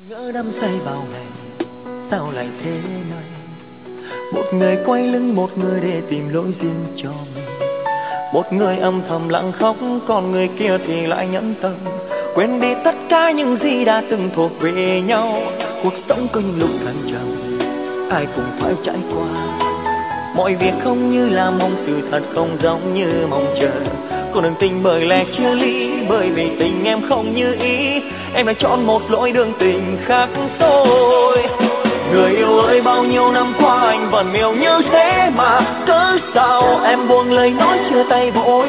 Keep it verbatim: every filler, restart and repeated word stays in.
Ngỡ đắm say bao ngày, sao lại thế này? Một người quay lưng, một người để tìm lỗi riêng cho mình. Một người âm thầm lặng khóc, còn người kia thì lại nhẫn tâm quên đi tất cả những gì đã từng thuộc về nhau. Cuộc sống có những lúc thăng trầm, ai cũng phải trải qua. Mọi việc không như là mong, sự thật không giống như mong chờ. Con đường tình bởi lẽ chia ly, bởi vì tình em không như ý. Em đã chọn một lối đường tình khác rồi. Người yêu ơi, bao nhiêu năm qua anh vẫn yêu như thế mà cớ sao em buông lời nói chia tay vội.